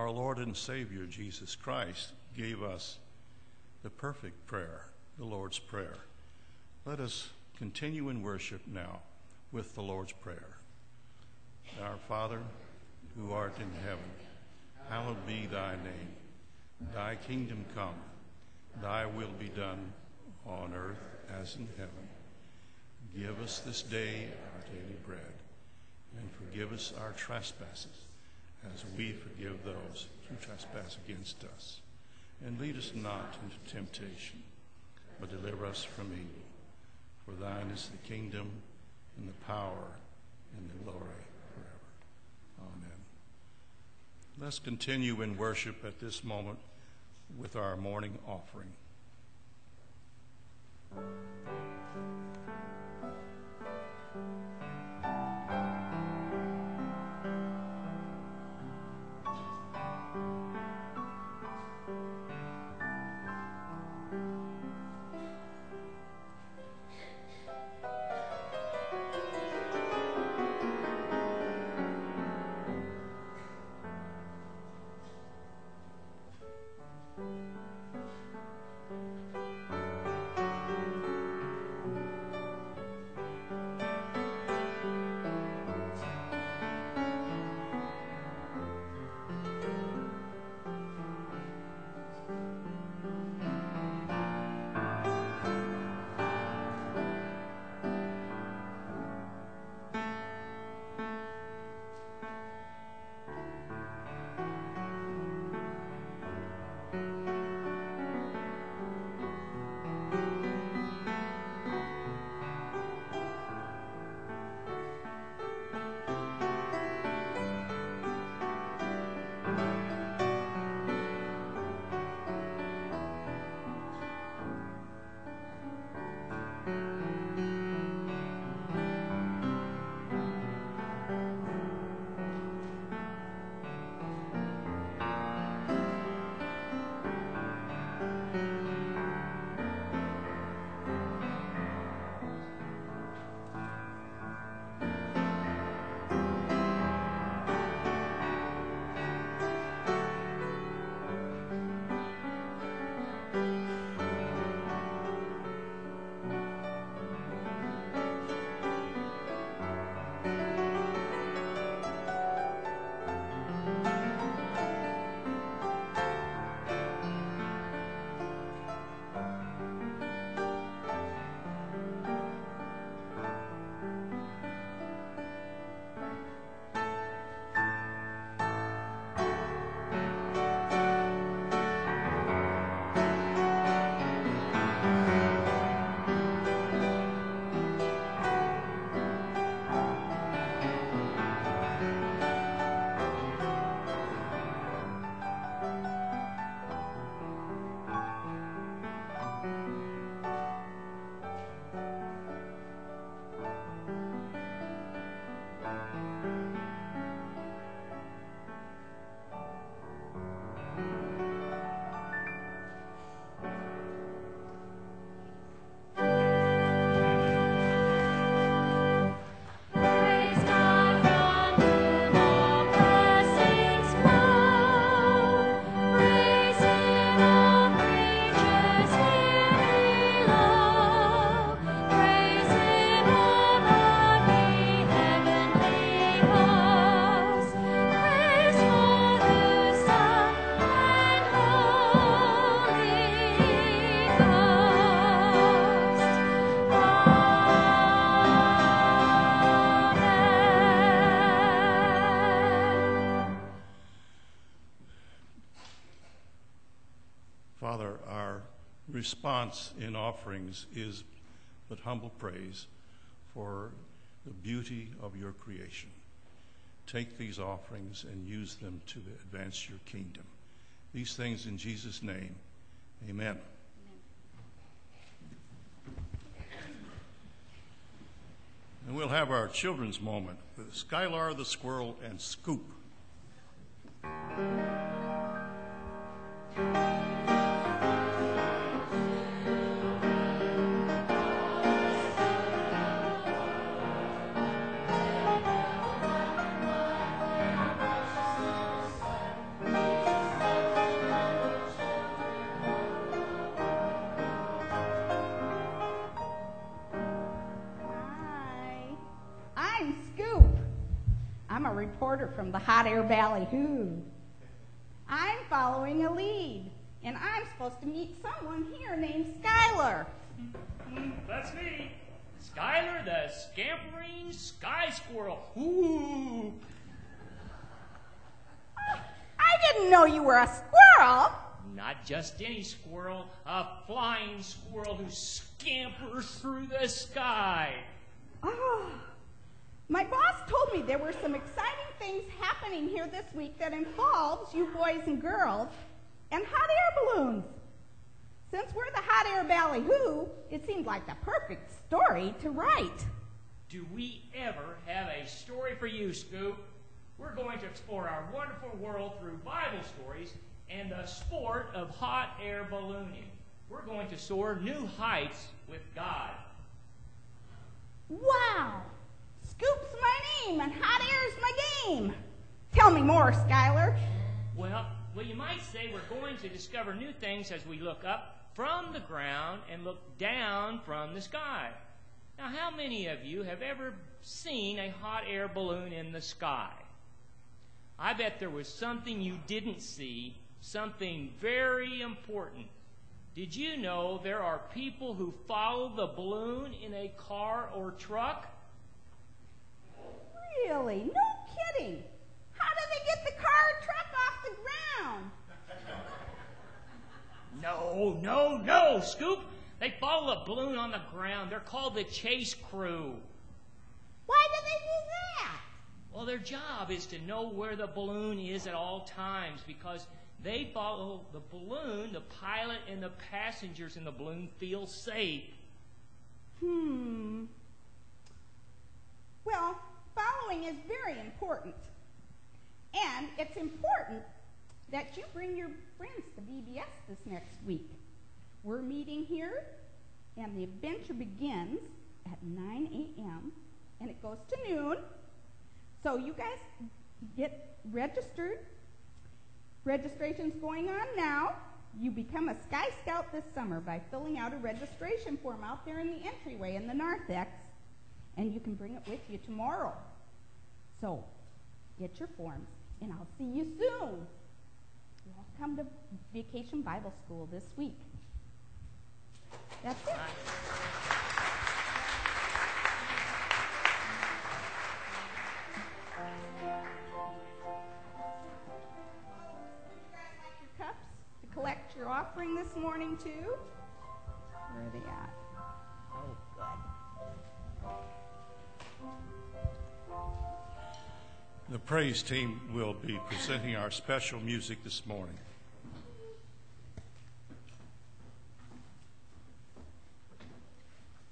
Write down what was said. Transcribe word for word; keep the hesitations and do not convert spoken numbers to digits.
our Lord and Savior, Jesus Christ, gave us the perfect prayer, the Lord's Prayer. Let us continue in worship now with the Lord's Prayer. Our Father, who art in heaven, hallowed be thy name. Thy kingdom come, thy will be done on earth as in heaven. Give us this day our daily bread, and forgive us our trespasses, as we forgive those who trespass against us. And lead us not into temptation, but deliver us from evil. For thine is the kingdom, and the power, and the glory forever. Amen. Let's continue in worship at this moment with our morning offering. Father, our response in offerings is but humble praise for the beauty of your creation. Take these offerings and use them to advance your kingdom. These things in Jesus' name, amen. And we'll have our children's moment with Skylar the Squirrel and Scoop. Thank you. reporter from the Hot Air Ballyhoo. I'm following a lead, and I'm supposed to meet someone here named Skylar. Mm, that's me. Skylar the Scampering Sky Squirrel. Ooh. I didn't know you were a squirrel. Not just any squirrel, a flying squirrel who scampers through the sky. Oh, my boss told me there were some exciting things happening here this week that involves you boys and girls and hot air balloons. Since we're the Hot Air Ballyhoo, it seemed like the perfect story to write. Do we ever have a story for you, Scoop? We're going to explore our wonderful world through Bible stories and the sport of hot air ballooning. We're going to soar new heights with God. Wow! Scoop's my name and hot air's my game. Tell me more, Skylar. Well, well, you might say we're going to discover new things as we look up from the ground and look down from the sky. Now, how many of you have ever seen a hot air balloon in the sky? I bet there was something you didn't see, something very important. Did you know there are people who follow the balloon in a car or truck? Really? No kidding. How do they get the car or truck off the ground? No, no, no, Scoop. They follow the balloon on the ground. They're called the chase crew. Why do they do that? Well, their job is to know where the balloon is at all times because they follow the balloon, the pilot and the passengers in the balloon feel safe. Hmm. Well, following is very important. And it's important that you bring your friends to V B S this next week. We're meeting here, and the adventure begins at nine a.m., and it goes to noon. So you guys get registered. Registration's going on now. You become a Sky Scout this summer by filling out a registration form out there in the entryway in the narthex, and you can bring it with you tomorrow. So get your forms, and I'll see you soon. You all come to Vacation Bible School this week. That's it. Collect your offering this morning too. Where are they at? Oh, good. The praise team will be presenting our special music this morning.